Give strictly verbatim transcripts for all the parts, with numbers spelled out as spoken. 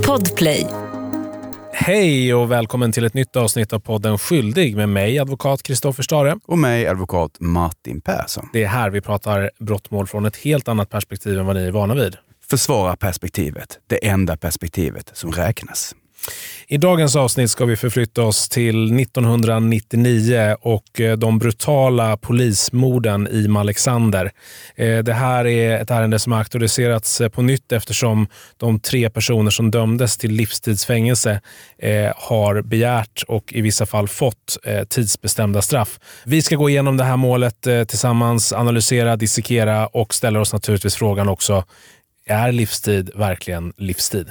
Podplay. Hej och välkommen till ett nytt avsnitt av podden Skyldig med mig, advokat Kristoffer Stare. Och mig, advokat Martin Persson. Det är här vi pratar brottmål från ett helt annat perspektiv än vad ni är vana vid. Försvara perspektivet, det enda perspektivet som räknas. I dagens avsnitt ska vi förflytta oss till nittonhundranittionio och de brutala polismorden i Malexander. Det här är ett ärende som har aktualiserats på nytt eftersom de tre personer som dömdes till livstidsfängelse har begärt och i vissa fall fått tidsbestämda straff. Vi ska gå igenom det här målet tillsammans, analysera, dissekera och ställer oss naturligtvis frågan också: är livstid verkligen livstid?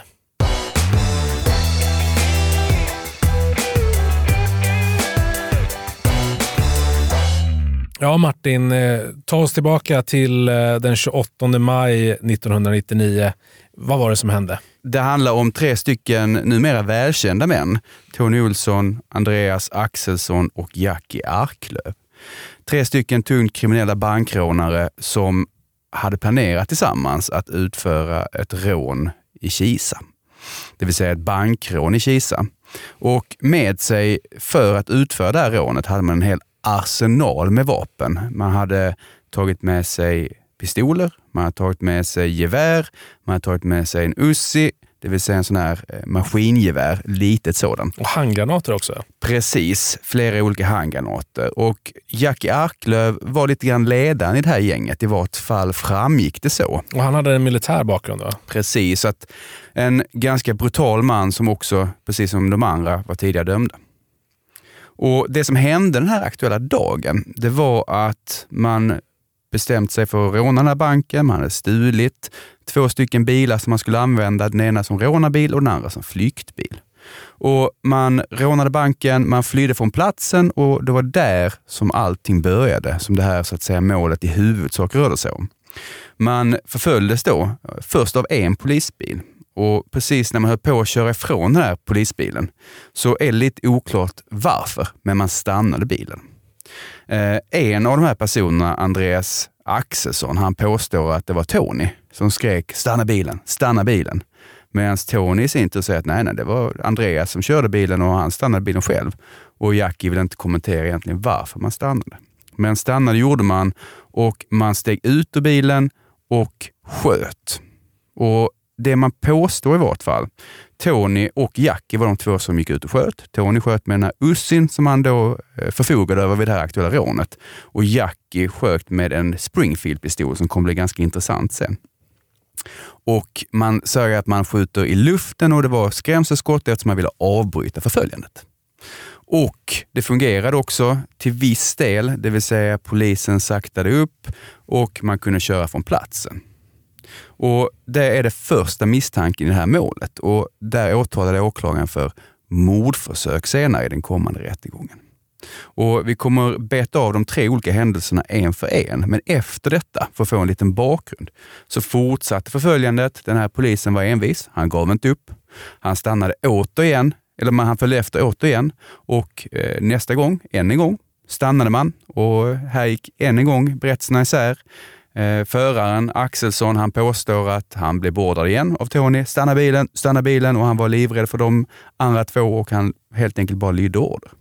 Ja, Martin, ta oss tillbaka till den tjugoåttonde maj nittonhundranittionio. Vad var det som hände? Det handlar om tre stycken numera välkända män. Tony Olsson, Andreas Axelsson och Jackie Arklöv. Tre stycken tungt kriminella bankrånare som hade planerat tillsammans att utföra ett rån i Kisa. Det vill säga ett bankrån i Kisa. Och med sig för att utföra det här rånet hade man en hel arsenal med vapen. Man hade tagit med sig pistoler, man hade tagit med sig gevär, man hade tagit med sig en Uzi, det vill säga en sån här maskingevär, litet sådan. Och handgranater också. Precis, flera olika handgranater. Och Jackie Arklöv var lite grann ledaren i det här gänget, i vart fall framgick det så. Och han hade en militär bakgrund då? Precis, att en ganska brutal man som också, precis som de andra, var tidigare dömda. Och det som hände den här aktuella dagen, det var att man bestämt sig för att råna den här banken. Man hade stulit två stycken bilar som man skulle använda, den ena som rånarbil och den andra som flyktbil. Och man rånade banken, man flydde från platsen och det var där som allting började, som det här så att säga målet i huvudsak rörde sig om. Man förföljdes då först av en polisbil. Och precis när man höll på att köra ifrån den här polisbilen så är det lite oklart varför, men man stannade bilen. Eh, en av de här personerna, Andreas Axelsson, han påstår att det var Tony som skrek stanna bilen, stanna bilen. Medan Tony i sin tur säger att nej, nej, det var Andreas som körde bilen och han stannade bilen själv. Och Jackie vill inte kommentera egentligen varför man stannade. Men stannade gjorde man och man steg ut ur bilen och sköt. Och det man påstår i vart fall, Tony och Jackie var de två som gick ut och sköt. Tony sköt med den här Uzzin som han då förfogade över vid det här aktuella rånet. Och Jackie sköt med en Springfield-pistol som kommer bli ganska intressant sen. Och man säger att man skjuter i luften och det var skrämselskott eftersom man ville avbryta förföljandet. Och det fungerade också till viss del, det vill säga polisen saktade upp och man kunde köra från platsen. Och det är det första misstanken i det här målet och där åtalade åklagaren för mordförsök senare i den kommande rättegången. Och vi kommer beta av de tre olika händelserna en för en, men efter detta, för att få en liten bakgrund, så fortsatte förföljandet. Den här polisen var envis, han gav inte upp. Han stannade återigen, eller han följde efter återigen och eh, nästa gång, än en gång, stannade man och här gick än en gång berättelserna isär. Eh, föraren Axelsson, han påstår att han blev beordrad igen av Tony. Stanna bilen, stanna bilen och han var livrädd för de andra två och han helt enkelt bara lydde order.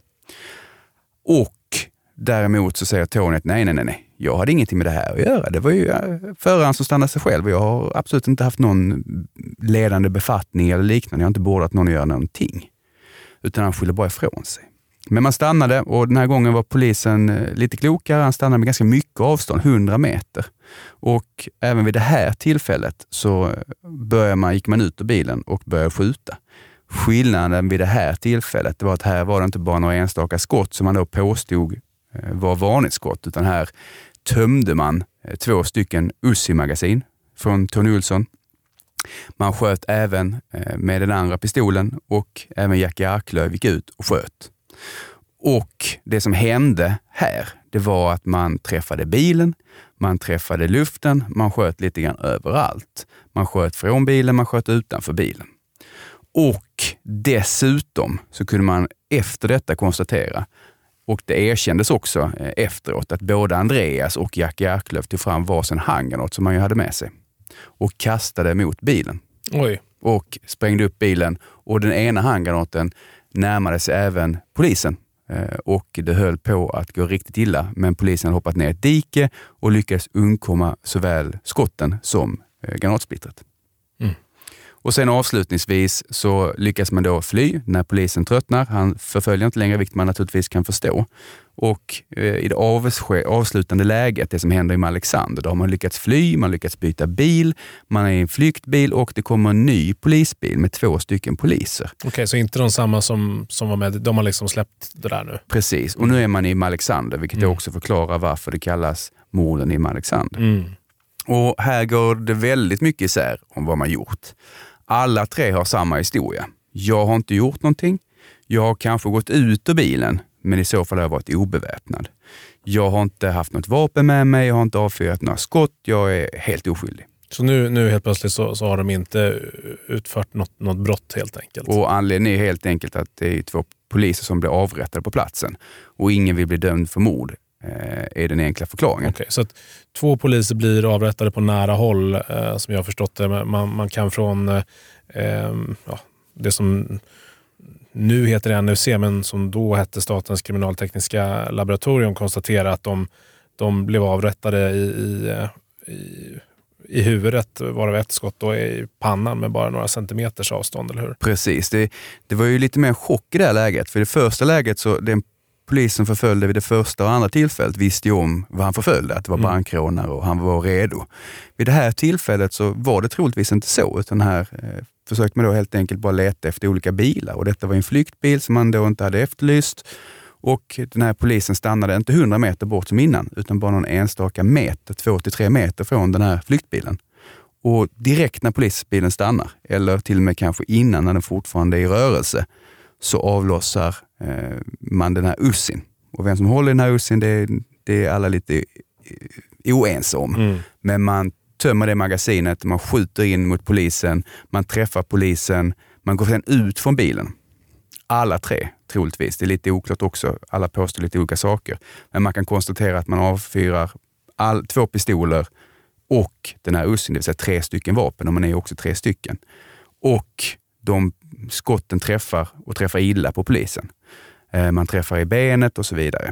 Och däremot så säger Tony att nej, nej, nej, nej. Jag hade ingenting med det här att göra. Det var ju föraren som stannade sig själv och jag har absolut inte haft någon ledande befattning eller liknande. Jag har inte beordrat någon att göra någonting. Utan han skyller bara ifrån sig. Men man stannade och den här gången var polisen lite klokare. Han stannade med ganska mycket avstånd, hundra meter. Och även vid det här tillfället så började man, gick man ut ur bilen och började skjuta. Skillnaden vid det här tillfället var att här var det inte bara några enstaka skott som man då påstod var varningsskott, utan här tömde man två stycken Uzi-magasin från Tony Olsson. Man sköt även med den andra pistolen och även Jackie Arklöv gick ut och sköt. Och det som hände här, det var att man träffade bilen, man träffade luften, man sköt lite grann överallt. Man sköt från bilen, man sköt utanför bilen. Och dessutom så kunde man efter detta konstatera, och det erkändes också efteråt, att både Andreas och Jackie Arklöv tog fram varsin handgranat som man ju hade med sig och kastade mot bilen. Oj. och sprängde upp bilen. Och den ena handgranaten närmade sig även polisen. Och det höll på att gå riktigt illa, men polisen hade hoppat ner ett dike och lyckades undkomma såväl skotten som granatsplittret. Mm. Och sen avslutningsvis så lyckas man då fly när polisen tröttnar. Han förföljer inte längre, vilket man naturligtvis kan förstå. Och eh, i det avs- avslutande läget, det som händer i Malexander, då har man lyckats fly, man lyckats byta bil, man är i en flyktbil och det kommer en ny polisbil med två stycken poliser. Okej, okay, så inte de samma som, som var med, de har liksom släppt det där nu? Precis, och nu är man i Malexander, vilket mm. också förklarar varför det kallas morden i Malexander. Mm. Och här går det väldigt mycket isär om vad man gjort. Alla tre har samma historia. Jag har inte gjort någonting. Jag har kanske gått ut ur bilen, men i så fall har jag varit obeväpnad. Jag har inte haft något vapen med mig, jag har inte avfyrat några skott, jag är helt oskyldig. Så nu, nu helt plötsligt så, så har de inte utfört något, något brott helt enkelt? Och anledningen är helt enkelt att det är två poliser som blir avrättade på platsen och ingen vill bli dömd för mord. Är den enkla förklaringen. Okay, så att två poliser blir avrättade på nära håll eh, som jag har förstått det. Man, man kan från eh, ja, det som nu heter N U C men som då hette Statens kriminaltekniska laboratorium konstatera att de, de blev avrättade i, i, i, i huvudet, varav ett skott då i pannan med bara några centimeters avstånd, eller hur? Precis, det, det var ju lite mer chock i det här läget. För i det första läget så den polisen förföljde vid det första och andra tillfället visste ju om vad han förföljde, att det var bankrånare och han var redo. Vid det här tillfället så var det troligtvis inte så, utan här eh, försökte man då helt enkelt bara leta efter olika bilar och detta var en flyktbil som man då inte hade efterlyst och den här polisen stannade inte hundra meter bort som innan utan bara någon enstaka meter, två till tre meter från den här flyktbilen. Och direkt när polisbilen stannar, eller till och med kanske innan när den fortfarande är i rörelse, så avlossar eh, man den här ussin. Och vem som håller den här ussin, det, det är alla lite oense om. Mm. Men man tömmer det magasinet, man skjuter in mot polisen, man träffar polisen, man går sedan ut från bilen. Alla tre, troligtvis. Det är lite oklart också, alla påstår lite olika saker. Men man kan konstatera att man avfyrar all, två pistoler och den här ussin, det vill säga tre stycken vapen, och man är också tre stycken. Och de skotten träffar och träffar illa på polisen. Eh, man träffar i benet och så vidare.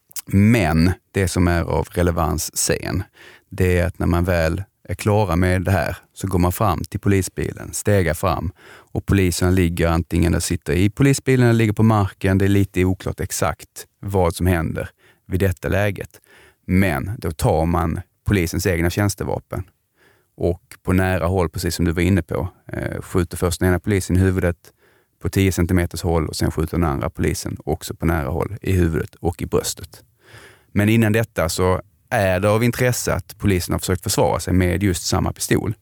Men det som är av relevans sen, det är att när man väl är klara med det här så går man fram till polisbilen, stegar fram och polisen ligger antingen där sitter i polisbilen eller ligger på marken. Det är lite oklart exakt vad som händer vid detta läget. Men då tar man polisens egna tjänstevapen och på nära håll, precis som du var inne på, eh, skjuter först den ena polisen i huvudet på tio centimeters håll och sen skjuter den andra polisen också på nära håll i huvudet och i bröstet. Men innan detta så är det av intresse att polisen har försökt försvara sig med just samma pistol.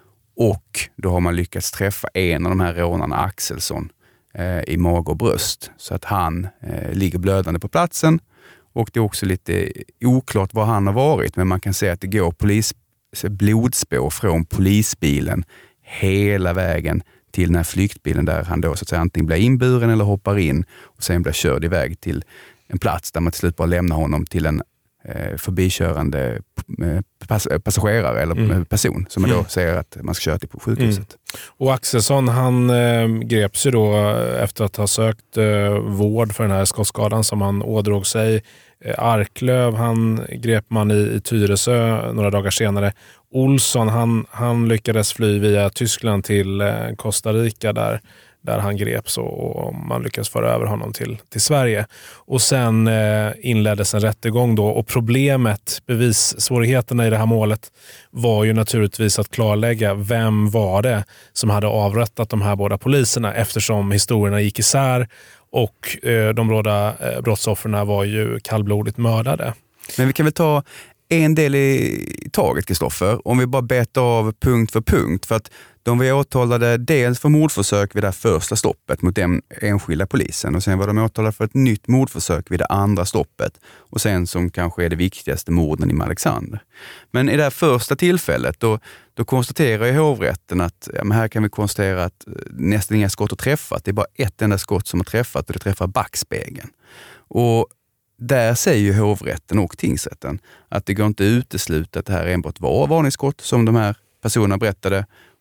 Och då har man lyckats träffa en av de här rånarna, Axelsson, eh, i mage och bröst. Så att han eh, ligger blödande på platsen. Och det är också lite oklart var han har varit, men man kan se att det går polis, blodspår från polisbilen hela vägen till den här flyktbilen där han då så att säga antingen blir inburen eller hoppar in och sen blir körd iväg till en plats där man till slut bara lämnar honom till en eh, förbikörande pass, passagerare eller mm. person som man då mm. säger att man ska köra till på sjukhuset. Mm. Och Axelsson, han eh, greps ju då efter att ha sökt eh, vård för den här skottskadan som han ådrog sig. Eh, Arklöv, han grep man i, i Tyresö några dagar senare. Olsson, han, han lyckades fly via Tyskland till eh, Costa Rica där där han greps och man lyckas föra över honom till, till Sverige. Och sen eh, inleddes en rättegång då och problemet, bevissvårigheterna i det här målet var ju naturligtvis att klarlägga vem var det som hade avrättat de här båda poliserna eftersom historierna gick isär och eh, de båda eh, brottsoffren var ju kallblodigt mördade. Men vi kan väl ta en del i taget, Kristoffer, om vi bara betar av punkt för punkt, för att de var åtalade dels för mordförsök vid det första stoppet mot den enskilda polisen och sen var de åtalade för ett nytt mordförsök vid det andra stoppet och sen som kanske är det viktigaste morden i Malexander. Men i det här första tillfället då, då konstaterar ju hovrätten att ja, men här kan vi konstatera att nästan inga skott har träffat. Det är bara ett enda skott som har träffat och det träffar backspegeln. Och där säger ju hovrätten och tingsrätten att det går inte utesluta att det här enbart var varningsskott som de här personerna berättade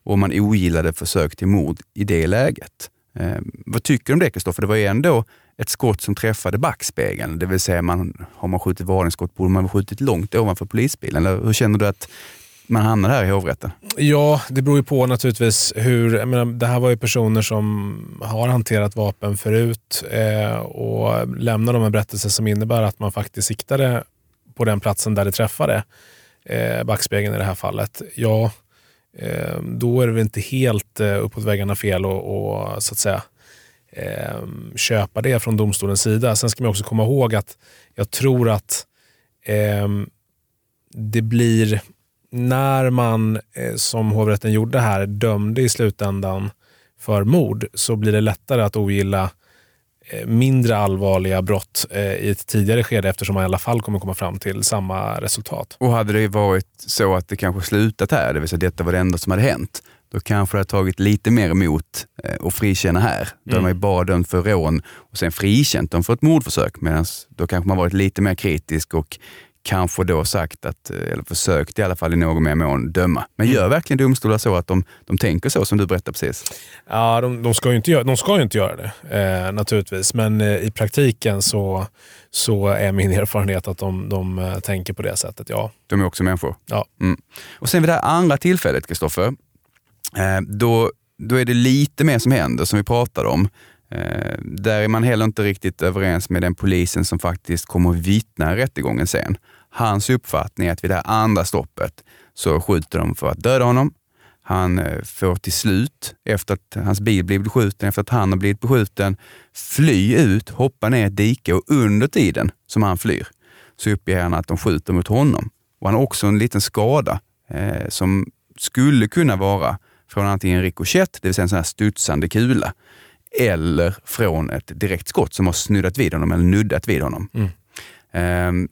och man ogillade försök till mord i det läget. Eh, vad tycker du om det, Kristoffer? Det var ju ändå ett skott som träffade backspegeln, det vill säga man, har man skjutit varningsskott borde man ha skjutit långt ovanför polisbilen. Eller hur känner du att man hamnar här i hovrätten? Ja, det beror ju på naturligtvis hur, jag menar, det här var ju personer som har hanterat vapen förut eh, och lämnar de en berättelse som innebär att man faktiskt siktade på den platsen där det träffade eh, backspegeln i det här fallet. Ja, eh, då är det väl inte helt eh, uppåt väggarna fel och, och så att säga eh, köpa det från domstolens sida. Sen ska man också komma ihåg att jag tror att eh, det blir när man, eh, som hovrätten gjorde här, dömde i slutändan för mord, så blir det lättare att ogilla eh, mindre allvarliga brott eh, i ett tidigare skede, eftersom man i alla fall kommer komma fram till samma resultat. Och hade det varit så att det kanske slutat här, det vill säga detta var det enda som hade hänt, då kanske det hade tagit lite mer emot eh, och frikänna här. Då mm. har man ju bara dömt för rån och sen frikänt dem för ett mordförsök, medan då kanske man varit lite mer kritisk och kanske då sagt att, eller försökt i alla fall i någon mer mån döma. Men gör verkligen domstolar så att de, de tänker så som du berättade precis? Ja, de, de, ska, ju inte göra, de ska ju inte göra det, eh, naturligtvis. Men eh, i praktiken så, så är min erfarenhet att de, de eh, tänker på det sättet, ja. De är också människor? Ja. Mm. Och sen vid det här andra tillfället, Kristoffer, eh, då, då är det lite mer som händer som vi pratade om. Eh, där är man heller inte riktigt överens med den polisen som faktiskt kommer att vittna i rättegången sen. Hans uppfattning är att vid det här andra stoppet så skjuter de för att döda honom. Han eh, får till slut, efter att hans bil blivit beskjuten, efter att han har blivit beskjuten, fly ut, hoppa ner ett dike, och under tiden som han flyr så uppger han att de skjuter mot honom. Och han har också en liten skada eh, som skulle kunna vara från antingen rikoschett, det vill säga en sån här studsande kula, eller från ett direkt skott som har snuddat vid honom eller nuddat vid honom. Mm. Eh,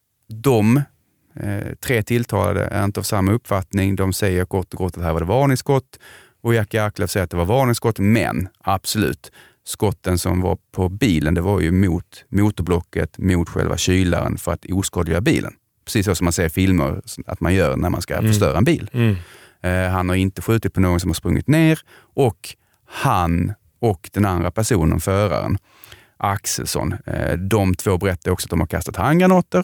de eh, tre tilltalade är inte av samma uppfattning. De säger kort och gott att det här var det varningsskott, och Jackie Arklöv säger att det var varningsskott, men absolut, skotten som var på bilen, det var ju mot motorblocket, mot själva kylaren för att oskadliggöra bilen. Precis så som man ser i filmer att man gör när man ska mm. förstöra en bil. Mm. Eh, han har inte skjutit på någon som har sprungit ner, och han och den andra personen, föraren, Axelsson, eh, de två berättar också att de har kastat handgranater,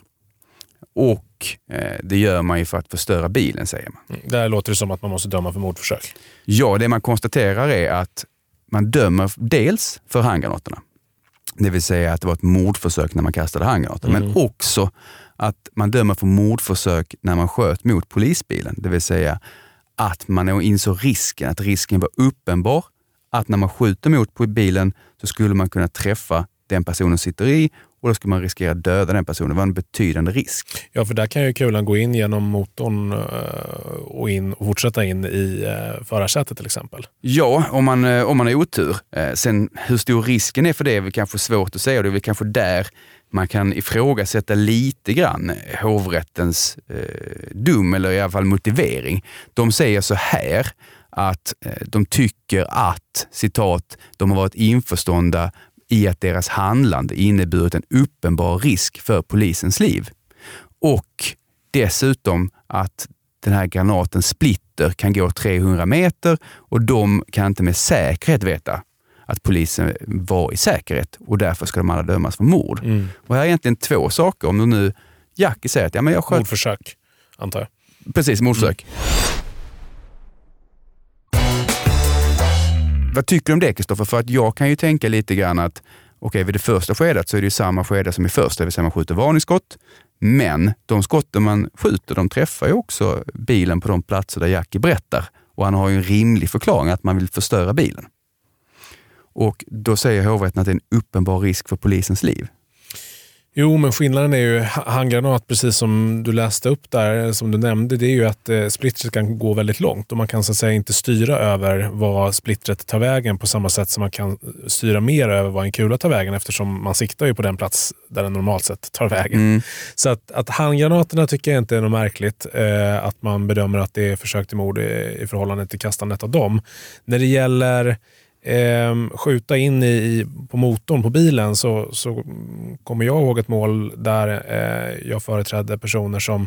och eh, det gör man ju för att förstöra bilen, säger man. Mm, där låter det som att man måste döma för mordförsök. Ja, det man konstaterar är att man dömer dels för handgranaterna. Det vill säga att det var ett mordförsök när man kastade handgranater. Mm. Men också att man dömer för mordförsök när man sköt mot polisbilen. Det vill säga att man insåg risken, att risken var uppenbar. Att när man skjuter mot på bilen så skulle man kunna träffa den personen sitter i, och då skulle man riskera att döda den personen. Det var en betydande risk. Ja, för där kan ju kulan gå in genom motorn och, in, och fortsätta in i förarsätet till exempel. Ja, om man, om man har otur. Sen hur stor risken är för det är väl kanske svårt att säga. Det är väl kanske där man kan ifrågasätta lite grann hovrättens eh, dom, eller i alla fall motivering. De säger så här att eh, de tycker att, citat, de har varit införstånda i att deras handlande inneburit en uppenbar risk för polisens liv. Och dessutom att den här granaten splitter kan gå trehundra meter, och de kan inte med säkerhet veta att polisen var i säkerhet, och därför ska de alla dömas för mord. Mm. Och här är egentligen två saker. Om du nu, Jackie säger att ja, men jag sköt... Mordförsök, antar jag. Precis, mordförsök. Mm. Vad tycker du om det, Kristoffer? För att jag kan ju tänka lite grann att okej, okay, vid det första skedet så är det ju samma skede som i första, det vill säga man skjuter varningsskott. Men de skotten man skjuter, de träffar ju också bilen på de platser där Jackie berättar. Och han har ju en rimlig förklaring att man vill förstöra bilen. Och då säger hovrätten att det är en uppenbar risk för polisens liv. Jo, men skillnaden är ju handgranat, precis som du läste upp där, som du nämnde, det är ju att eh, splittret kan gå väldigt långt, och man kan så att säga inte styra över vad splittret tar vägen på samma sätt som man kan styra mer över vad en kula tar vägen, eftersom man siktar ju på den plats där den normalt sett tar vägen. Mm. Så att, att handgranaterna tycker jag inte är något märkligt, eh, att man bedömer att det är försök till mord i, i förhållande till kastandet av dem. När det gäller Eh, skjuta in i, på motorn på bilen, så, så kommer jag ihåg ett mål där eh, jag företrädde personer som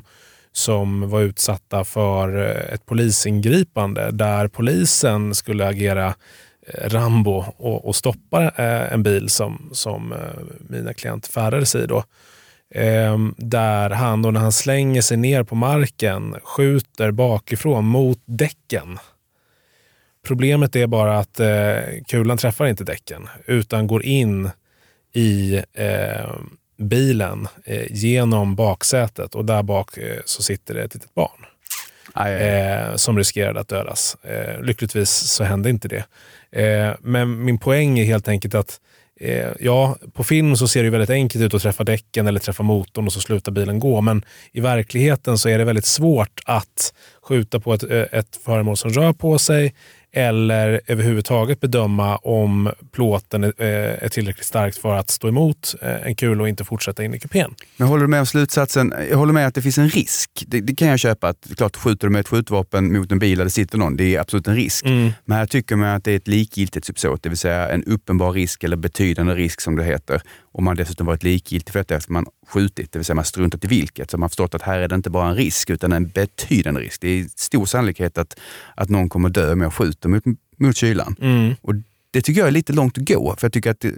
som var utsatta för ett polisingripande där polisen skulle agera Rambo och, och stoppa en bil som, som mina klient färdades i då. Eh, där han då när han slänger sig ner på marken skjuter bakifrån mot däcken. Problemet är bara att eh, kulan träffar inte däcken utan går in i eh, bilen eh, genom baksätet och där bak eh, så sitter det ett litet barn. Eh, som riskerade att dödas. Eh, lyckligtvis så hände inte det. Eh, men min poäng är helt enkelt att eh, ja, på film så ser det väldigt enkelt ut att träffa däcken eller träffa motorn och så slutar bilen gå. Men i verkligheten så är det väldigt svårt att skjuta på ett, ett föremål som rör på sig eller överhuvudtaget bedöma om plåten är, är tillräckligt starkt för att stå emot en kul och inte fortsätta in i kupén. Men håller du med om slutsatsen? Jag håller med att det finns en risk. Det, det kan jag köpa. Att, klart, skjuter du med ett skjutvapen mot en bil där det sitter någon, det är absolut en risk. Mm. Men här tycker man att det är ett likgiltigt uppsåt, det vill säga en uppenbar risk eller betydande risk som det heter. Om man dessutom varit likgiltig för detta efter man skjutit, det vill säga man struntat i vilket. Så man har förstått att här är det inte bara en risk utan en betydande risk. Det är stor sannolikhet att, att någon kommer dö med att skjuta mot, mot kylan. Mm. Och det tycker jag är lite långt att gå. För jag tycker att det,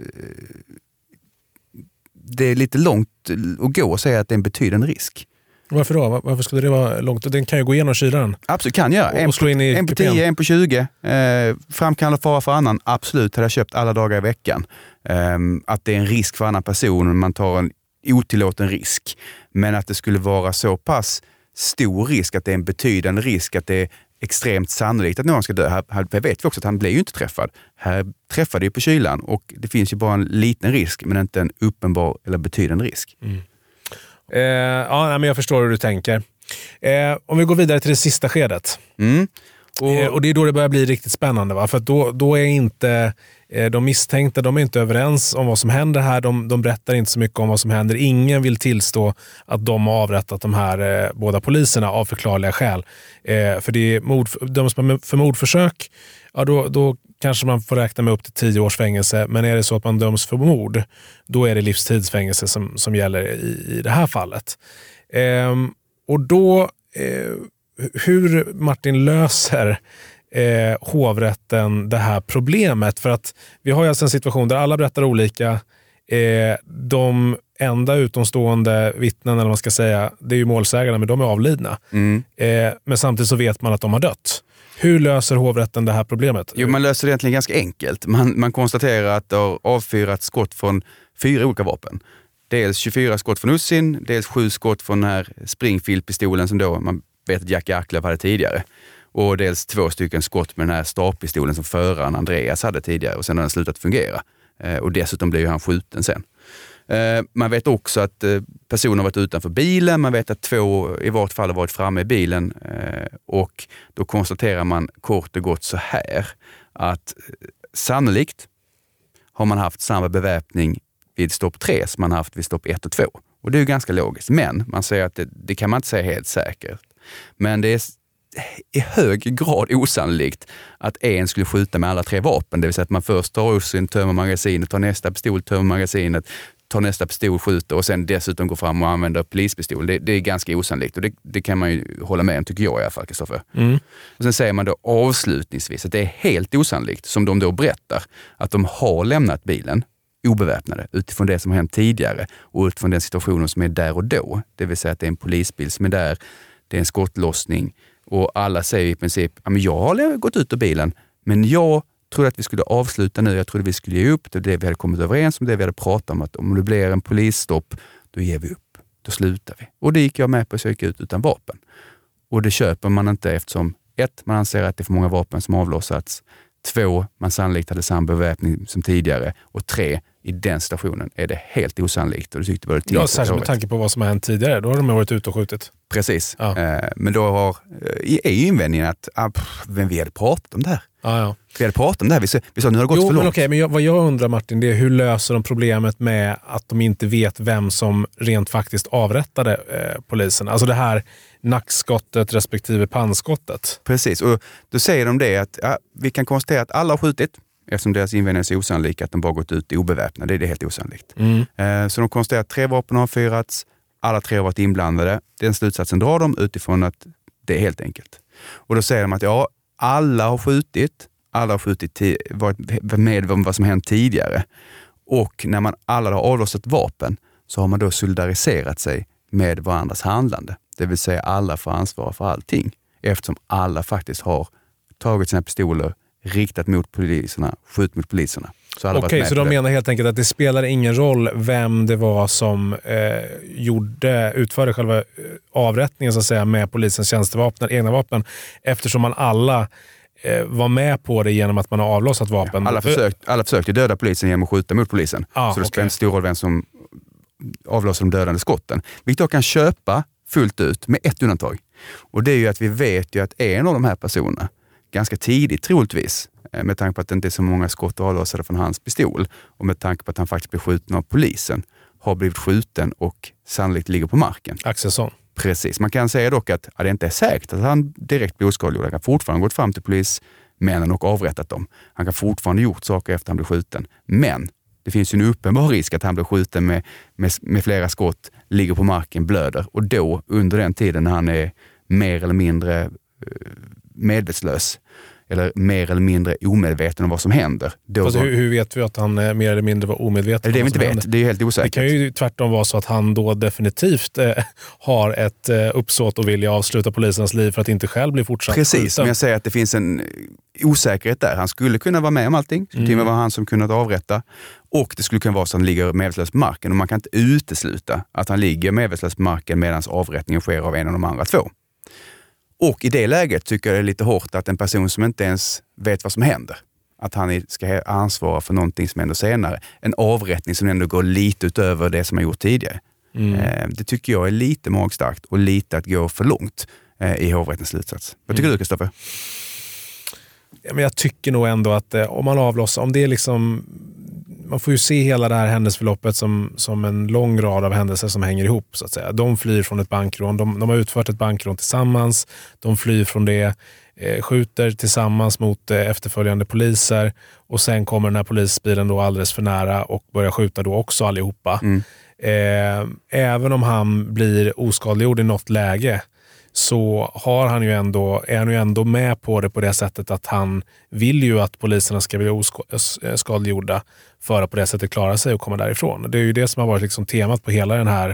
det är lite långt att gå och säga att det är en betydande risk. Varför då? Varför skulle det vara långt? Den kan ju gå igenom kylan. Absolut, kan göra. En, slå in i en på tio, en på tjugo. Eh, framkalla fara för annan. Absolut, hade jag köpt alla dagar i veckan. Eh, att det är en risk för annan person. Man tar en otillåten risk. Men att det skulle vara så pass stor risk, att det är en betydande risk, att det är extremt sannolikt att någon ska dö. Här, här vet vi också att han blir ju inte träffad. Här träffade ju på kylan och det finns ju bara en liten risk men inte en uppenbar eller betydande risk. Mm. Eh, ja, nej, men jag förstår hur du tänker. Eh, om vi går vidare till det sista skedet. Mm. Och, eh, och det är då det börjar bli riktigt spännande. Va? För att då, då är inte eh, de misstänkta, de är inte överens om vad som händer här. De, de berättar inte så mycket om vad som händer. Ingen vill tillstå att de har avrättat de här eh, båda poliserna av förklarliga skäl. Eh, för det är mord, döms man för mordförsök, ja, då, då kanske man får räkna med upp till tio års fängelse. Men är det så att man döms för mord, då är det livstidsfängelse som, som gäller i, i det här fallet. Eh, och då, eh, hur Martin löser eh, hovrätten det här problemet? För att vi har ju alltså en situation där alla berättar olika. Eh, de enda utomstående vittnen, eller vad man ska säga, det är ju målsägarna, men de är avlidna. Mm. Eh, men samtidigt så vet man att de har dött. Hur löser hovrätten det här problemet? Jo, man löser det egentligen ganska enkelt. Man, man konstaterar att det har avfyrat skott från fyra olika vapen. Dels tjugofyra skott från Ussin, dels sju skott från den här Springfield-pistolen som då man vet att Jack Arklöv hade tidigare. Och dels två stycken skott med den här startpistolen som föraren Andreas hade tidigare och sen har den slutat fungera. Eh, och dessutom blev han skjuten sen. Eh, man vet också att eh, personen har varit utanför bilen, man vet att två i vart fall har varit framme i bilen eh, och då konstaterar man kort och gott så här att eh, sannolikt har man haft samma beväpning vid stopp tre som man haft vid stopp ett och två. Och det är ju ganska logiskt, men man säger att det, det kan man inte säga helt säkert. Men det är i hög grad osannolikt att en skulle skjuta med alla tre vapen. Det vill säga att man först tar Ussin, tömmer magasinet, tar nästa pistol, tömmer magasinet, tar nästa pistol, skjuter och sen dessutom går fram och använder polispistol. Det, det är ganska osannolikt och det, det kan man ju hålla med om, tycker jag i alla fall, Kristoffer. Mm. Och sen säger man då avslutningsvis att det är helt osannolikt, som de då berättar, att de har lämnat bilen obeväpnade utifrån det som har hänt tidigare och utifrån den situationen som är där och då. Det vill säga att det är en polisbil som är där, det är en skottlossning och alla säger i princip, ja, men jag har gått ut ur bilen men jag trodde att vi skulle avsluta nu, jag trodde vi skulle ge upp, det det vi hade kommit överens om, det vi hade pratat om, att om det blir en polisstopp då ger vi upp, då slutar vi. Och det gick jag med på, så jag gick ut utan vapen. Och det köper man inte eftersom ett, man anser att det är för många vapen som avlossats, två, man sannolikt hade samma beväpning som tidigare och tre, i den stationen är det helt osannolikt. Och du tyckte det var det ja, särskilt med tanke på vad som har hänt tidigare. Då har de varit ute och skjutit. Precis. Ja. Eh, men då har, eh, är ju invändningen att ah, pff, vem vi hade pratat om det här. Ja, ja. Vi hade pratat om det här. Vi sa, vi sa nu har det gått jo, för långt. Men okej, men jag, vad jag undrar, Martin, det är hur löser de problemet med att de inte vet vem som rent faktiskt avrättade eh, polisen? Alltså det här nackskottet respektive pannskottet. Precis, och då säger de det att ja, vi kan konstatera att alla har skjutit. Eftersom deras invändning är så osannolik att de bara gått ut obeväpnade. Det är det helt osannolikt. Mm. Eh, så de konstaterar att tre vapen har avfyrats. alla tre har varit inblandade. Den slutsatsen drar de utifrån att det är helt enkelt. Och då säger de att ja, alla har skjutit, alla har skjutit varit med om vad som hänt tidigare. Och när man alla har avlossat vapen så har man då solidariserat sig med varandras handlande. Det vill säga alla får ansvara för allting. Eftersom alla faktiskt har tagit sina pistoler, riktat mot poliserna, skjut mot poliserna. Så Okej, okay, så de menar helt enkelt att det spelar ingen roll vem det var som eh, gjorde, utförde själva avrättningen så att säga, med polisens tjänstevapen, egna vapen, eftersom man alla eh, var med på det genom att man har avlossat vapen. Ja, alla, försökt, alla försökte döda polisen genom att skjuta mot polisen. Ah, så det okay. spelar inte stor roll vem som avlossar de dödande skotten. Vilket jag kan köpa fullt ut med ett undantag. Och det är ju att vi vet ju att en av de här personerna ganska tidigt troligtvis, med tanke på att det inte är så många skott avlossade från hans pistol och med tanke på att han faktiskt blev skjuten av polisen, har blivit skjuten och sannolikt ligger på marken. Axelsson. Precis. Man kan säga dock att ja, det inte är säkert att han direkt blev oskadliggjord. Han kan fortfarande gått fram till polismännen och avrättat dem. Han kan fortfarande gjort saker efter att han blev skjuten. Men det finns ju en uppenbar risk att han blir skjuten med, med, med flera skott, ligger på marken, blöder. Och då, under den tiden när han är mer eller mindre medvetslös eller mer eller mindre omedveten om vad som händer. Då Fast var... hur, hur vet vi att han mer eller mindre var omedveten? Det är vi inte vet, händer? Det är helt osäkert. Det kan ju tvärtom vara så att han då definitivt eh, har ett eh, uppsåt och vilja avsluta polisens liv för att inte själv bli fortsatt. Precis, men jag säger att det finns en osäkerhet där. Han skulle kunna vara med om allting. Det skulle mm. vara han som kunnat avrätta. Och det skulle kunna vara så att han ligger medvetslös på marken. Och man kan inte utesluta att han ligger medvetslös på marken medan avrättningen sker av en av de andra två. Och i det läget tycker jag det är lite hårt att en person som inte ens vet vad som händer, att han ska ansvara för någonting som händer senare. En avrättning som ändå går lite utöver det som han gjort tidigare. Mm. Det tycker jag är lite magstarkt och lite att gå för långt i hovrättens slutsats. Vad tycker mm. du, Kristoffer? Ja, men jag tycker nog ändå att om man avlossar, om det är liksom, man får ju se hela det här händelseförloppet som, som en lång rad av händelser som hänger ihop så att säga. De flyr från ett bankrån, de, de har utfört ett bankrån tillsammans, de flyr från det, eh, skjuter tillsammans mot eh, efterföljande poliser och sen kommer den här polisbilen då alldeles för nära och börjar skjuta då också allihopa. Mm. Eh, även om han blir oskadliggjord i något läge så har han ju ändå, är han ju ändå med på det på det sättet att han vill ju att poliserna ska bli oskadliggjorda för att på det sättet klara sig och komma därifrån. Det är ju det som har varit liksom temat på hela den här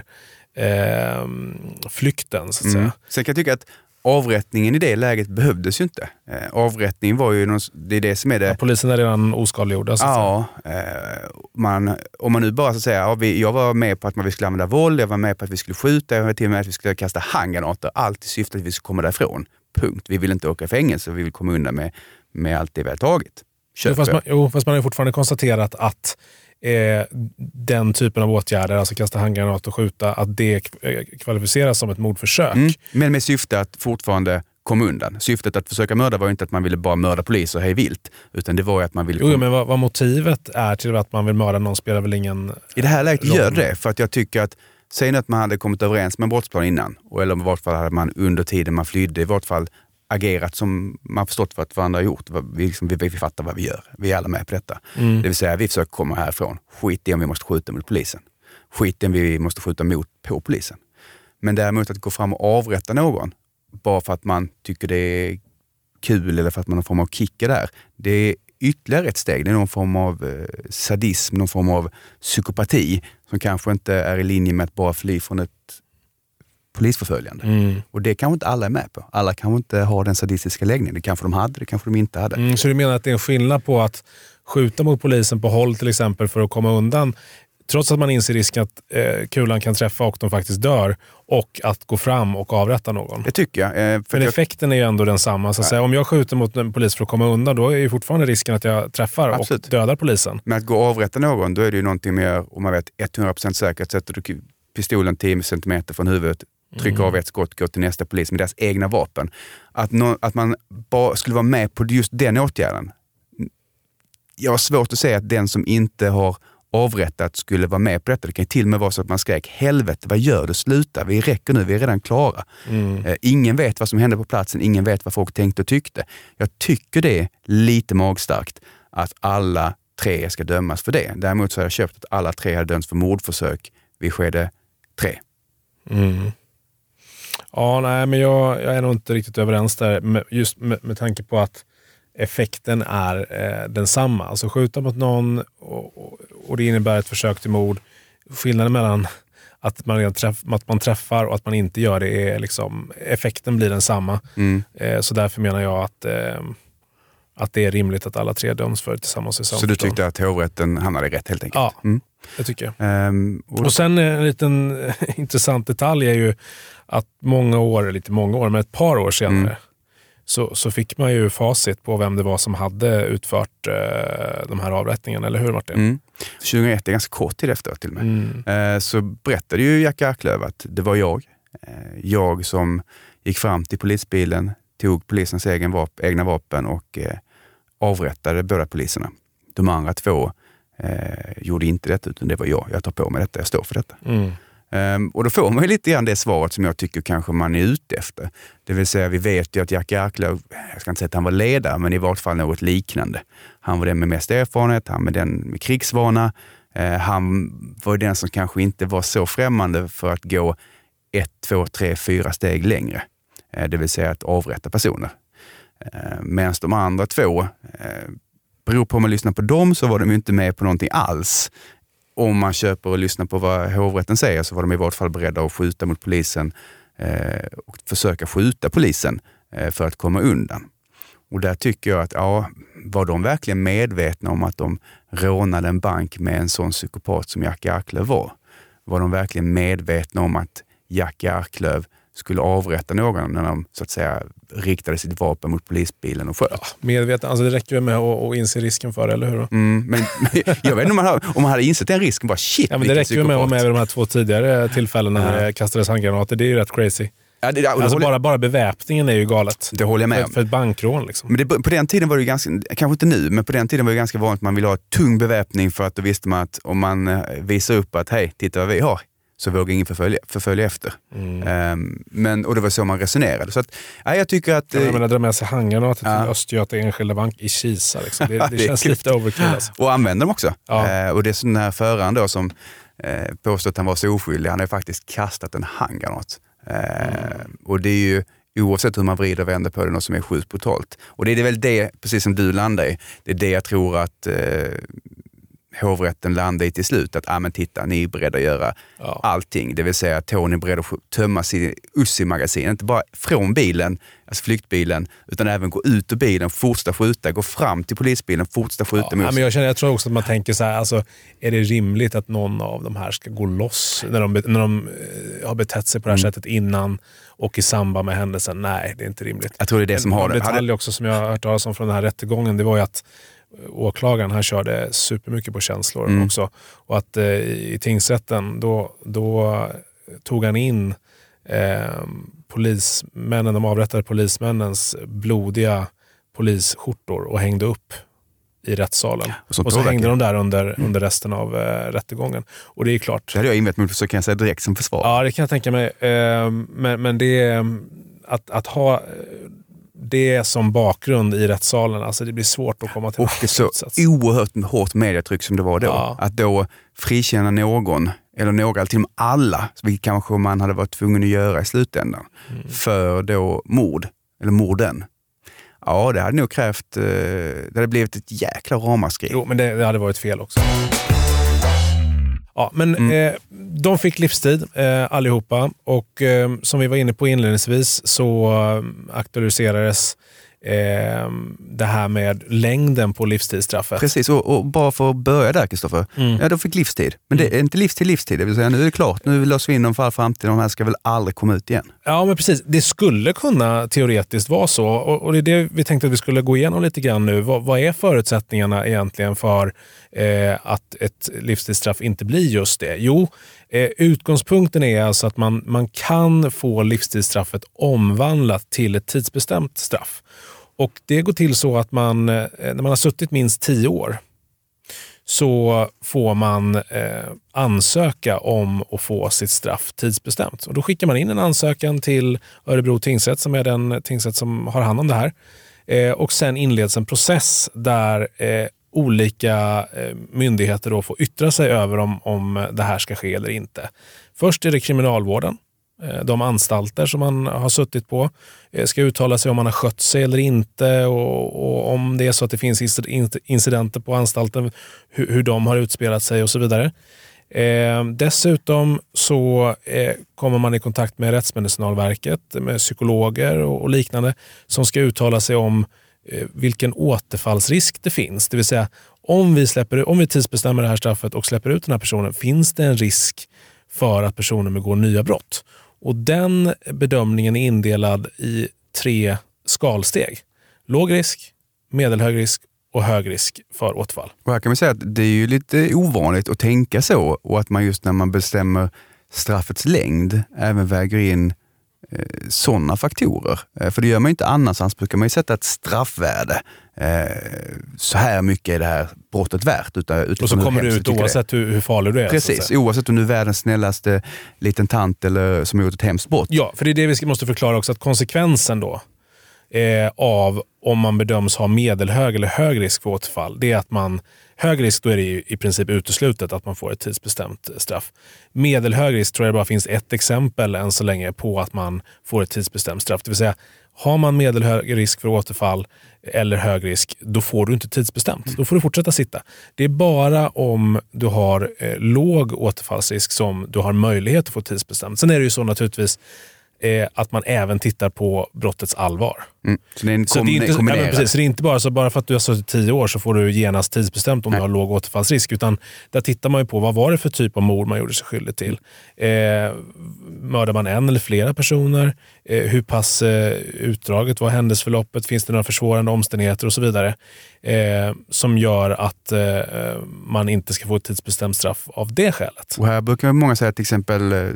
eh, flykten så att säga. Mm. Sen kan jag tycka att avrättningen i det läget behövdes ju inte. Eh, avrättningen var ju, någon, det är det som är det... Ja, polisen är redan oskadliggjorda. Ja, eh, man, om man nu bara så säga, ja, vi, jag var med på att man skulle använda våld, jag var med på att vi skulle skjuta, jag var till och med att vi skulle kasta handgranater, allt i syfte att vi skulle komma därifrån. Punkt. Vi vill inte åka i fängelse, vi vill komma undan med, med allt det vi har tagit. Jo fast, man, jo, fast man har ju fortfarande konstaterat att eh, den typen av åtgärder, alltså kasta handgranat och skjuta, att det kvalificeras som ett mordförsök. Mm, men med syfte att fortfarande komma undan. Syftet att försöka mörda var ju inte att man ville bara mörda poliser hej vilt, utan det var ju att man ville... Jo, men vad, vad motivet är till att man vill mörda någon spelar väl ingen... I det här läget lång... gör det, för att jag tycker att säg att man hade kommit överens med en brottsplan innan, och eller i vart fall hade man under tiden man flydde i vart fall agerat som man förstått vad varandra har gjort. Vi, liksom, vi, vi fattar vad vi gör. Vi är alla med på detta. Mm. Det vill säga, vi försöker komma härifrån. Skit i om vi måste skjuta mot polisen. Skit i om vi måste skjuta mot på polisen. Men däremot att gå fram och avrätta någon bara för att man tycker det är kul eller för att man har någon form av kicka där. Det är ytterligare ett steg. Det är någon form av eh, sadism, någon form av psykopati som kanske inte är i linje med att bara fly från ett polisförföljande. Mm. Och det kanske inte alla är med på. Alla kanske inte har den sadistiska läggningen. Det kanske de hade, det kanske de inte hade. Mm, så du menar att det är en skillnad på att skjuta mot polisen på håll till exempel för att komma undan, trots att man inser risken att eh, kulan kan träffa och de faktiskt dör, och att gå fram och avrätta någon? Det tycker jag. Eh, för Men jag... effekten är ju ändå densamma. Så att säga, om jag skjuter mot en polis för att komma undan, då är ju fortfarande risken att jag träffar Absolut. och dödar polisen. Men att gå och avrätta någon, då är det ju någonting mer, om man vet hundra procent säkert, sätter du pistolen tio centimeter från huvudet, trycker mm. av ett skott, går till nästa polis med deras egna vapen. Att, no, att man bara skulle vara med på just den åtgärden. Jag har svårt att säga att den som inte har avrättat skulle vara med på detta. Det kan till och med vara så att man skrek, helvete, vad gör du? Sluta, vi räcker nu, vi är redan klara. Mm. Eh, ingen vet vad som hände på platsen, ingen vet vad folk tänkte och tyckte. Jag tycker det är lite magstarkt att alla tre ska dömas för det. Däremot så har jag köpt att alla tre har dömts för mordförsök vid skede tre. Mm. Ja, nej, men jag, jag är nog inte riktigt överens där. Med, just med, med tanke på att effekten är eh, densamma. Alltså skjuta mot någon och, och, och det innebär ett försök till mord. Skillnaden mellan att man, träff, att man träffar och att man inte gör det är liksom, effekten blir densamma. Mm. Eh, så därför menar jag att, eh, att det är rimligt att alla tre döms för tillsammans i samförstånd. Så du tyckte att hovrätten hamnade rätt helt enkelt? Ja, mm. det tycker jag. Um, och, och sen en liten intressant detalj är ju att många år, lite många år, men ett par år senare mm. så, så fick man ju facit på vem det var som hade utfört uh, de här avrättningarna, eller hur Martin? Mm. tjugohundraett är ganska kort tid efteråt till och med. Mm. Uh, så berättade ju Jack Arklöv att det var jag. Uh, jag som gick fram till polisbilen, tog polisens egen vap- egna vapen och uh, avrättade båda poliserna. De andra två uh, gjorde inte detta, utan det var jag. Jag tar på mig detta, jag står för detta. Mm. Um, och då får man ju lite grann det svaret som jag tycker kanske man är ute efter. Det vill säga, vi vet ju att Jack Arklöv, jag ska inte säga att han var ledare, men i vart fall något liknande. Han var den med mest erfarenhet, han med den med krigsvana. Uh, han var den som kanske inte var så främmande för att gå ett, två, tre, fyra steg längre. Uh, det vill säga att avrätta personer. Uh, Medan de andra två, uh, beror på om man lyssnar på dem, så var de ju inte med på någonting alls. Om man köper och lyssnar på vad hovrätten säger, så var de i vart fall beredda att skjuta mot polisen eh, och försöka skjuta polisen eh, för att komma undan. Och där tycker jag att, ja, var de verkligen medvetna om att de rånade en bank med en sån psykopat som Jack Arklöv var? Var de verkligen medvetna om att Jack Arklöv skulle avrätta någon när de så att säga riktade sitt vapen mot polisbilen och sköt? Ja, medveten, alltså det räcker väl med att, att inse risken för det, eller hur? Mm, men jag vet inte om man, hade, om man hade insett den risken, bara shit, ja, men det räcker ju med, med de här två tidigare tillfällena när det kastades handgranater, det är ju rätt crazy. Ja, det, det, alltså bara, bara beväpningen är ju galet. Det håller jag med för, om. För ett bankrån liksom. Men det, på den tiden var det ju ganska, kanske inte nu, men på den tiden var det ganska vanligt att man ville ha tung beväpning, för att då visste man att om man visar upp att hej, titta vad vi har, så vågar ingen förfölja, förfölja efter. Mm. Um, men, och det var så man resonerade. Så att, ja, jag tycker att... Ja, jag menar, dra med sig handgranater till ja. Östgöta enskilda bank i Kisa. Liksom. Det, det, det känns lite overkill. Alltså. Och använder dem också. Ja. Uh, och det är sån här föraren då som uh, påstår att han var så oskyldig. Han har ju faktiskt kastat en handgranat. Uh, mm. Och det är ju, oavsett hur man vrider och vänder på det, något som är sjukt brutalt. Och det är väl det, precis som du landar i, det är det jag tror att... Uh, hovrätten landade i till slut, att ah, men titta, ni är beredda att göra ja. allting. Det vill säga att Tony är beredd att tömma sin Ussi-magasin, inte bara från bilen, alltså flyktbilen, utan även gå ut ur bilen, fortsätta skjuta, gå fram till polisbilen, fortsätta skjuta. Ja, men jag, känner, jag tror också att man tänker så här, alltså, är det rimligt att någon av de här ska gå loss när de, när de har betett sig på det här mm. sättet innan och i samband med händelsen? Nej, det är inte rimligt. Jag tror det är det som en, har det. En detalj också som jag har hört talas om från den här rättegången, det var ju att åklagaren här körde supermycket på känslor mm. också. Och att eh, i tingsrätten då, då tog han in eh, polismännen, de avrättade polismännens blodiga polisskjortor och hängde upp i rättssalen. Och, och så hängde de där under, mm. under resten av eh, rättegången. Och det är klart. Det hade jag invänt mot, så kan jag säga direkt som försvar. Ja, det kan jag tänka mig. Eh, men, men det är att, att ha det som bakgrund i rättssalen, alltså det blir svårt att komma till. Och det så oerhört hårt mediatryck som det var då. Ja. Att då frikänna någon, eller några, till och med alla, vilket kanske man hade varit tvungen att göra i slutändan, mm. för då mord, eller morden. Ja, det hade nog krävt, det hade blivit ett jäkla ramaskri. Jo, men det, det hade varit fel också. Ja, men mm. eh, de fick livstid eh, allihopa, och eh, som vi var inne på inledningsvis så eh, aktualiserades eh, det här med längden på livstidsstraffet. Precis, och, och bara för att börja där, Kristoffer. Mm. Ja, de fick livstid. Men det är inte livstid, livstid. Det vill säga, nu är det klart. Nu låser vi in dem för all framtid. De här ska väl aldrig komma ut igen. Ja, men precis. Det skulle kunna teoretiskt vara så. Och, och det är det vi tänkte att vi skulle gå igenom lite grann nu. Vad, vad är förutsättningarna egentligen för eh, att ett livstidsstraff inte blir just det? Jo, eh, utgångspunkten är alltså att man, man kan få livstidsstraffet omvandlat till ett tidsbestämt straff. Och det går till så att man, när man har suttit minst tio år, så får man eh, ansöka om att få sitt straff tidsbestämt. Och då skickar man in en ansökan till Örebro tingsrätt, som är den tingsrätt som har hand om det här. Eh, och sen inleds en process där eh, olika eh, myndigheter då får yttra sig över om, om det här ska ske eller inte. Först är det kriminalvården De anstalter som man har suttit på ska uttala sig om man har skött sig eller inte, och, och om det är så att det finns incidenter på anstalten, hur, hur de har utspelat sig och så vidare. Eh, dessutom så eh, kommer man i kontakt med Rättsmedicinalverket, med psykologer och, och liknande som ska uttala sig om eh, vilken återfallsrisk det finns. Det vill säga, om vi, släpper, om vi tidsbestämmer det här straffet och släpper ut den här personen, finns det en risk för att personen begår nya brott? Och den bedömningen är indelad i tre skalsteg. Låg risk, medelhög risk och hög risk för återfall. Och här kan man säga att det är ju lite ovanligt att tänka så, och att man just när man bestämmer straffets längd även väger in eh, sådana faktorer. Eh, för det gör man ju inte annars, annars brukar man ju sätta ett straffvärde. Eh, så här mycket är det här brottet värt. Utan, och så kommer det ut oavsett hur, hur farlig du är. Precis, oavsett om du är världens snällaste liten tant eller som har gjort ett hemskt brott. Ja, för det är det vi måste förklara också, att konsekvensen då eh, av om man bedöms ha medelhög eller hög risk för återfall, det är att man, hög risk, då är det ju i princip uteslutet att man får ett tidsbestämt straff. Medelhög risk tror jag bara finns ett exempel än så länge på att man får ett tidsbestämt straff. Det vill säga, har man medelhög risk för återfall eller hög risk, då får du inte tidsbestämt. Då får du fortsätta sitta. Det är bara om du har eh, låg återfallsrisk som du har möjlighet att få tidsbestämt. Sen är det ju så naturligtvis eh, att man även tittar på brottets allvar. Mm. Så det är en så det är inte, nej, precis, så det är inte bara så bara för att du har suttit tio år så får du genast tidsbestämt om nej. Du har låg återfallsrisk, utan där tittar man ju på vad var det för typ av mord man gjorde sig skyldig till. Eh, mördar man en eller flera personer? Eh, hur pass eh, utdraget var händelseförloppet? Finns det några försvårande omständigheter och så vidare eh, som gör att eh, man inte ska få ett tidsbestämt straff av det skälet? Och här brukar många säga till exempel eh,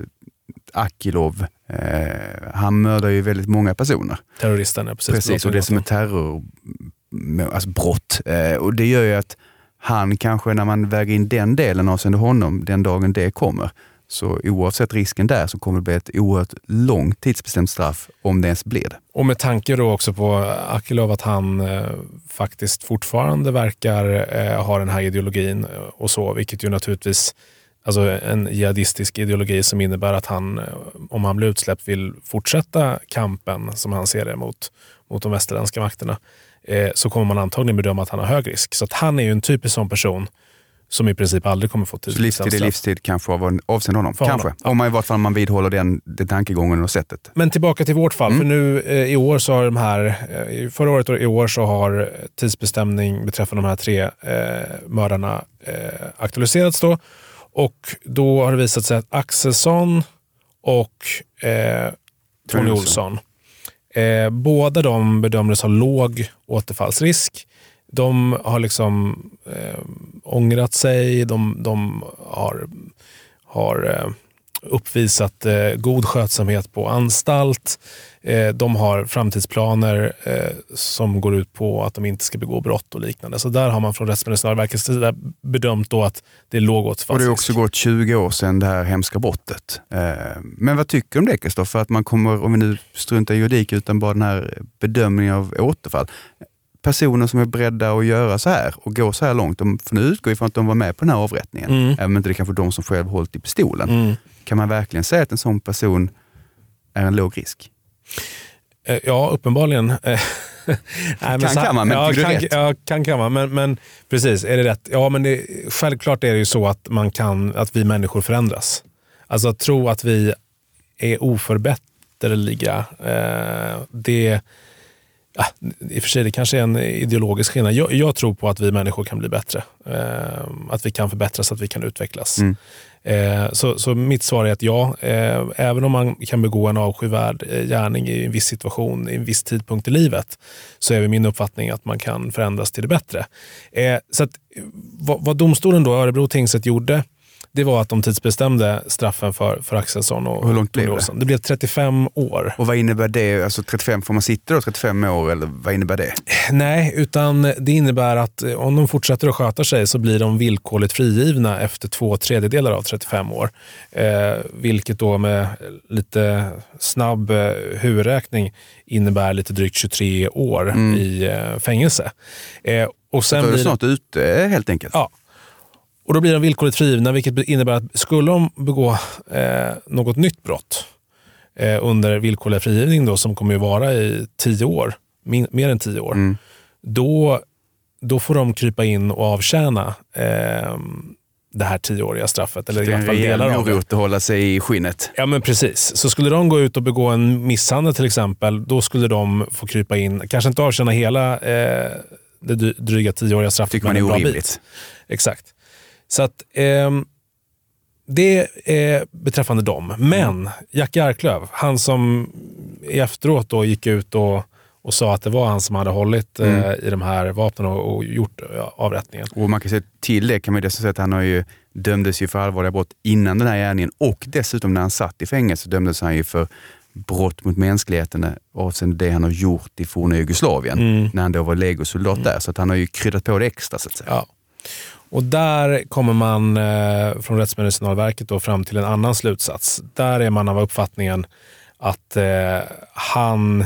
Akilov, eh, han mördar ju väldigt många personer. Terroristen, ja, precis. Precis, och det som är terror, alltså brott. Eh, och det gör ju att han kanske, när man väger in den delen avseende honom, den dagen det kommer, så oavsett risken där så kommer det bli ett oerhört långt tidsbestämt straff om det ens blir det. Och med tanke då också på Akilov att han eh, faktiskt fortfarande verkar eh, ha den här ideologin och så, vilket ju naturligtvis, alltså en jihadistisk ideologi som innebär att han, om han blir utsläppt, vill fortsätta kampen som han ser det mot, mot de västerländska makterna, eh, så kommer man antagligen bedöma att han har hög risk. Så att han är ju en typisk sån person som i princip aldrig kommer få tid. Så livstid är livstid kanske av avseende honom. För kanske. Honom. Ja. Om man i vart fall man vidhåller den, den tankegången och sättet. Men tillbaka till vårt fall. Mm. För nu eh, i år så har de här, eh, förra året och i år så har tidsbestämning beträffande de här tre eh, mördarna eh, aktualiserats då. Och då har det visat sig att Axelsson och eh, Tony Olsson, eh, båda de bedömdes ha låg återfallsrisk. De har liksom eh, ångrat sig, de, de har, har eh, uppvisat eh, god skötsamhet på anstalt. Eh, de har framtidsplaner eh, som går ut på att de inte ska begå brott och liknande. Så där har man från Rättsmedicinalverkets sida bedömt då att det är låg återfallsrisk. Och det har också gått tjugo år sedan det här hemska brottet. Eh, men vad tycker du om det, Kristoffer? Att man kommer, om vi nu struntar i juridik utan bara den här bedömningen av återfall. Personer som är beredda att göra så här och gå så här långt, de får nu utgå ifrån att de var med på den här avrättningen. Mm. Även om inte det kanske de som själv hållit i pistolen. Mm. Kan man verkligen säga att en sån person är en låg risk? Ja, uppenbarligen. Nej, men kan, kan man, men ja, tycker kan, du rätt? Ja, kan kan man. Men, men precis, är det rätt? Ja, men det, självklart är det ju så att, man kan, att vi människor förändras. Alltså att tro att vi är oförbätterliga, eh, det Ja, i och för sig, det kanske är en ideologisk skillnad. Jag, jag tror på att vi människor kan bli bättre. Eh, att vi kan förbättras, att vi kan utvecklas. Mm. Eh, så, så mitt svar är att ja, eh, även om man kan begå en avskyvärd eh, gärning i en viss situation, i en viss tidpunkt i livet, så är det min uppfattning att man kan förändras till det bättre. Eh, så att, vad, vad domstolen då, Örebro tingsrätt, gjorde, det var att de tidsbestämde straffen för, för Axelsson och hur långt blev det? Det blev trettiofem år. Och vad innebär det? Alltså trettiofem, får man sitta då trettiofem år eller vad innebär det? Nej, utan det innebär att om de fortsätter att sköta sig så blir de villkorligt frigivna efter två tredjedelar av trettiofem år. Eh, vilket då med lite snabb eh, huvudräkning innebär lite drygt tjugotre år mm. i eh, fängelse. Eh, och sen så är det blir snart ute helt enkelt? Ja. Och då blir de villkorligt frigivna, vilket innebär att skulle de begå eh, något nytt brott, eh, under villkorlig frigivning då, som kommer att vara i tio år, min, mer än tio år, mm. då, då får de krypa in och avtjäna eh, det här tioåriga straffet. Eller det är i alla fall en delar rejäl av det. morot att hålla sig i skinnet. Ja, men precis. Så skulle de gå ut och begå en misshandel till exempel, då skulle de få krypa in, kanske inte avtjäna hela eh, det dryga tioåriga straffet. Tycker man är orimligt. Exakt. Så att eh, det är beträffande dem. Men mm. Jack Arklöv, han som efteråt då gick ut och, och sa att det var han som hade hållit mm. eh, i de här vapnen och, och gjort ja, avrättningen. Och man kan säga till det kan man dessutom säga att han har ju dömdes ju för allvarliga brott innan den här gärningen, och dessutom när han satt i fängelse dömdes han ju för brott mot mänskligheten avseende det han har gjort i forna Jugoslavien mm. när han då var legosoldat mm. där, så att han har ju kryddat på det extra så att säga. Ja. Och där kommer man eh, från Rättsmedicinalverket då fram till en annan slutsats. Där är man av uppfattningen att eh, han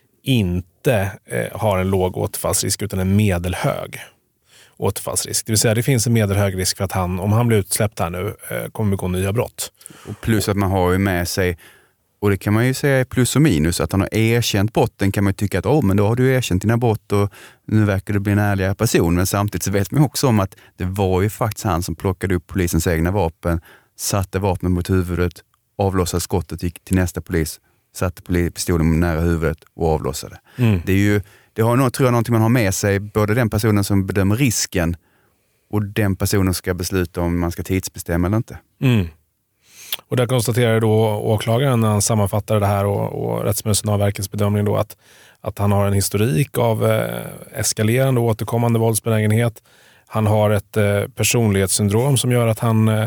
inte eh, har en låg återfallsrisk utan en medelhög återfallsrisk. Det vill säga det finns en medelhög risk för att han, om han blir utsläppt här nu, eh, kommer begå nya brott. Och plus att man har ju med sig, och det kan man ju säga är plus och minus, att han har erkänt brotten kan man ju tycka att oh, men då har du erkänt dina brott och nu verkar du bli en ärligare person. Men samtidigt så vet man också om att det var ju faktiskt han som plockade upp polisens egna vapen, satte vapnen mot huvudet, avlossade skottet, gick till nästa polis, satte pistolen nära huvudet och avlossade. Mm. Det är ju, det har nog, tror jag, någonting man har med sig, både den personen som bedömer risken och den personen som ska besluta om man ska tidsbestämma eller inte. Mm. Och där konstaterar då åklagaren när han sammanfattar det här och, och Rättsmedicinalverkets bedömning då att, att han har en historik av eh, eskalerande och återkommande våldsbenägenhet. Han har ett eh, personlighetssyndrom som gör att han eh,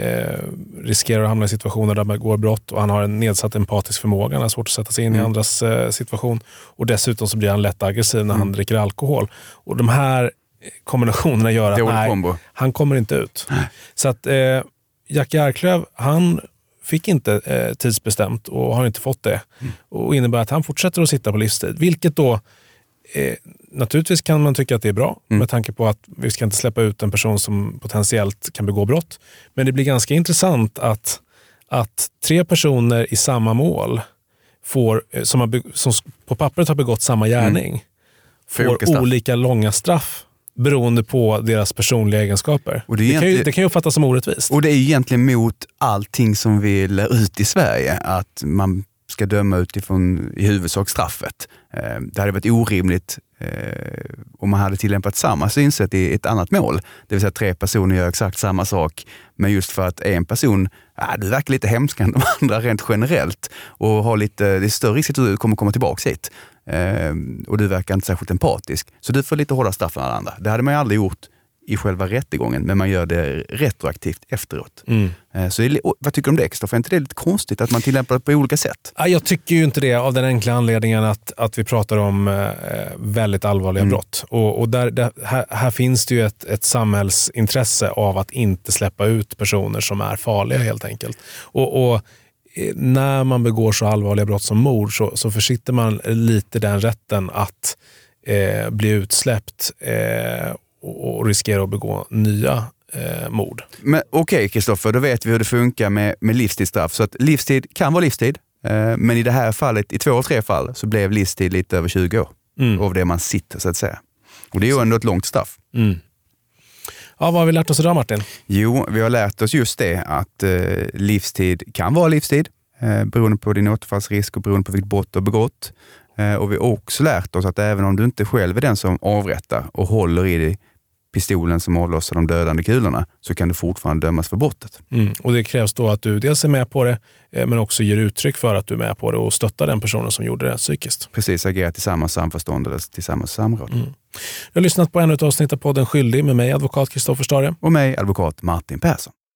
riskerar att hamna i situationer där man går brott, och han har en nedsatt empatisk förmåga. Han har svårt att sätta sig in mm. i andras eh, situation, och dessutom så blir han lätt aggressiv när mm. han dricker alkohol. Och de här kombinationerna gör att nej, han kommer inte ut. Nej. Så att eh, Jack Arklöv, han fick inte eh, tidsbestämt och har inte fått det. Mm. Och innebär att han fortsätter att sitta på livstid. Vilket då, eh, naturligtvis kan man tycka att det är bra mm. med tanke på att vi ska inte släppa ut en person som potentiellt kan begå brott. Men det blir ganska intressant att, att tre personer i samma mål får, eh, som, har, som på pappret har begått samma gärning mm. får olika långa straff beroende på deras personliga egenskaper. Och det, det, kan ju, det kan ju uppfattas som orättvist. Och det är egentligen mot allting som vi lär ut i Sverige, att man ska döma utifrån i huvudsak straffet. Det hade varit orimligt om man hade tillämpat samma synsätt i ett annat mål. Det vill säga att tre personer gör exakt samma sak, men just för att en person, ja, det verkar lite hemskt än de andra rent generellt och har lite, det är större risk att du kommer komma tillbaka hit. Och du verkar inte särskilt empatisk. Så du får lite hårda straff än alla andra. Det hade man ju aldrig gjort i själva rättegången, men man gör det retroaktivt efteråt. Mm. Så är, vad tycker du om det extra? För är inte det lite konstigt att man tillämpar det på olika sätt? Jag tycker ju inte det, av den enkla anledningen att, att vi pratar om eh, väldigt allvarliga mm. brott. Och, och där, där, här, här finns det ju ett, ett samhällsintresse av att inte släppa ut personer som är farliga helt enkelt. Och, och när man begår så allvarliga brott som mord så, så försitter man lite den rätten att eh, bli utsläppt eh, och, och riskera att begå nya eh, mord. Men okej, okay, Kristoffer, då vet vi hur det funkar med, med livstidsstraff. Så att livstid kan vara livstid, eh, men i det här fallet, i två och tre fall, så blev livstid lite över tjugo år mm. av det man sitter så att säga. Och det är ju ändå ett långt straff. Mm. Ja, vad har vi lärt oss idag, Martin? Jo, vi har lärt oss just det att eh, livstid kan vara livstid eh, beroende på din återfallsrisk och beroende på vilket brott du har begått. Eh, och vi har också lärt oss att även om du inte själv är den som avrättar och håller i dig pistolen som avlossar de dödande kulorna, så kan du fortfarande dömas för brottet. Mm. Och det krävs då att du dels är med på det, eh, men också ger uttryck för att du är med på det och stöttar den personen som gjorde det psykiskt. Precis, agera tillsammans samförstånd eller tillsammans samråd. Mm. Jag har lyssnat på ännu ett avsnitt av podden Skyldig med mig, advokat Kristoffer Stare. Och mig, advokat Martin Persson.